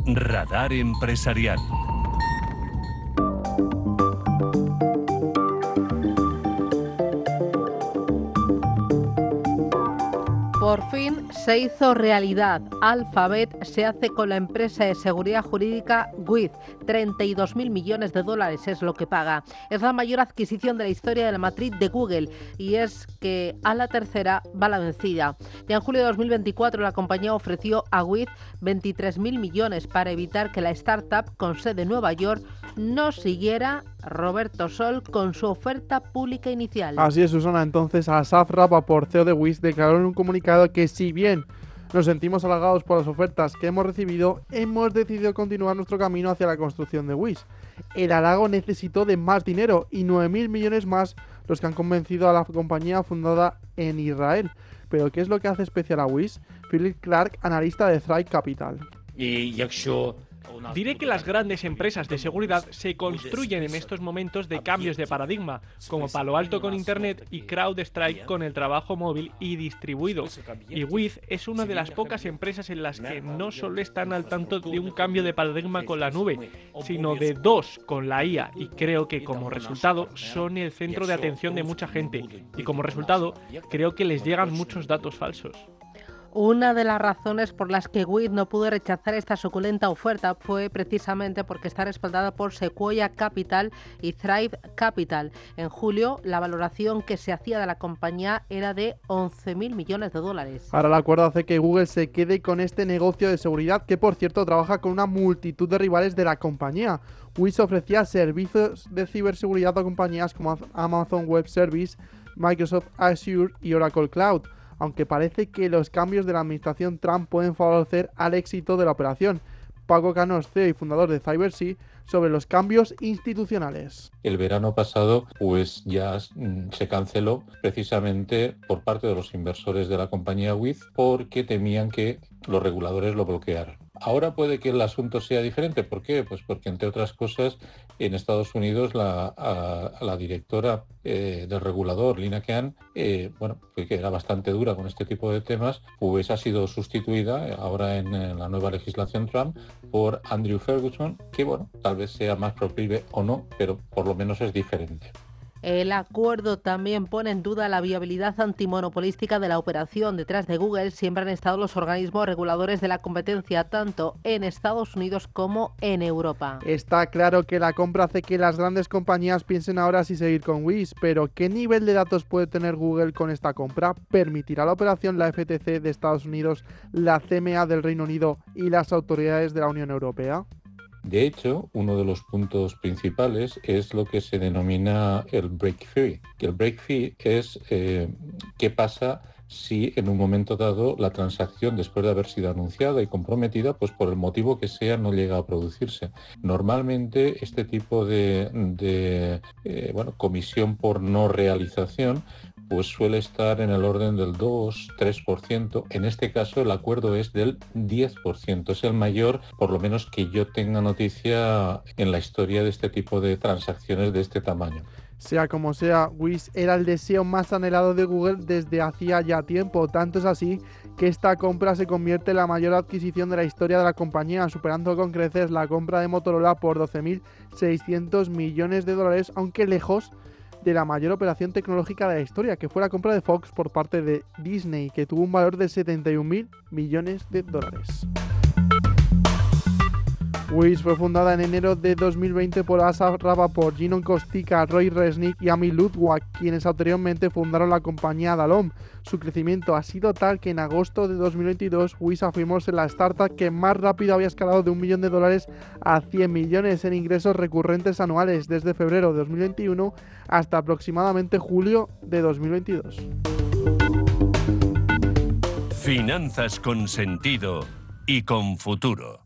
Radar Empresarial. Por fin se hizo realidad. Alphabet se hace con la empresa de seguridad jurídica Wiz. 32.000 millones de dólares es lo que paga. Es la mayor adquisición de la historia de la matriz de Google y es que a la tercera va la vencida. Ya en julio de 2024 la compañía ofreció a Wiz 23.000 millones para evitar que la startup con sede en Nueva York no siguiera Roberto Sol con su oferta pública inicial. Así es, Susana. Entonces, Asaf Rapaport, CEO de Wiz, declaró en un comunicado que si bien nos sentimos halagados por las ofertas que hemos recibido, hemos decidido continuar nuestro camino hacia la construcción de Wiz. El halago necesitó de más dinero y 9.000 millones más los que han convencido a la compañía fundada en Israel. Pero ¿qué es lo que hace especial a Wiz? Philip Clark, analista de Thrive Capital. Diré que las grandes empresas de seguridad se construyen en estos momentos de cambios de paradigma, como Palo Alto con Internet y CrowdStrike con el trabajo móvil y distribuido. Y Wiz es una de las pocas empresas en las que no solo están al tanto de un cambio de paradigma con la nube, sino de dos con la IA, y creo que como resultado son el centro de atención de mucha gente, y como resultado creo que les llegan muchos datos falsos. Una de las razones por las que Wiz no pudo rechazar esta suculenta oferta fue precisamente porque está respaldada por Sequoia Capital y Thrive Capital. En julio, la valoración que se hacía de la compañía era de 11.000 millones de dólares. Ahora el acuerdo hace que Google se quede con este negocio de seguridad que, por cierto, trabaja con una multitud de rivales de la compañía. Wiz ofrecía servicios de ciberseguridad a compañías como Amazon Web Services, Microsoft Azure y Oracle Cloud, aunque parece que los cambios de la administración Trump pueden favorecer al éxito de la operación. Paco Canós, CEO y fundador de CyberSea, sobre los cambios institucionales. El verano pasado pues ya se canceló precisamente por parte de los inversores de la compañía Wiz porque temían que los reguladores lo bloquearan. Ahora puede que el asunto sea diferente. ¿Por qué? Pues porque, entre otras cosas, en Estados Unidos la directora del regulador, Lina Khan, que era bastante dura con este tipo de temas, pues ha sido sustituida ahora en la nueva legislación Trump por Andrew Ferguson, que tal vez sea más proclive o no, pero por lo menos es diferente. El acuerdo también pone en duda la viabilidad antimonopolística de la operación. Detrás de Google siempre han estado los organismos reguladores de la competencia, tanto en Estados Unidos como en Europa. Está claro que la compra hace que las grandes compañías piensen ahora si seguir con Wiz, pero ¿qué nivel de datos puede tener Google con esta compra? ¿Permitirá la operación la FTC de Estados Unidos, la CMA del Reino Unido y las autoridades de la Unión Europea? De hecho, uno de los puntos principales es lo que se denomina el break fee. El break fee es qué pasa si en un momento dado la transacción, después de haber sido anunciada y comprometida, pues por el motivo que sea no llega a producirse. Normalmente este tipo de comisión por no realización pues suele estar en el orden del 2-3%. En este caso el acuerdo es del 10%. Es el mayor, por lo menos que yo tenga noticia en la historia de este tipo de transacciones de este tamaño. Sea como sea, Wiz era el deseo más anhelado de Google desde hacía ya tiempo. Tanto es así que esta compra se convierte en la mayor adquisición de la historia de la compañía, superando con creces la compra de Motorola por 12.600 millones de dólares, aunque lejos de la mayor operación tecnológica de la historia, que fue la compra de Fox por parte de Disney, que tuvo un valor de 71.000 millones de dólares. Wiz fue fundada en enero de 2020 por Asaf Rapaport, Ginon Kostika, Roy Resnick y Ami Ludwig, quienes anteriormente fundaron la compañía Dalom. Su crecimiento ha sido tal que en agosto de 2022 Wiz afirmó ser la startup que más rápido había escalado de $1 millón a 100 millones en ingresos recurrentes anuales desde febrero de 2021 hasta aproximadamente julio de 2022. Finanzas con sentido y con futuro.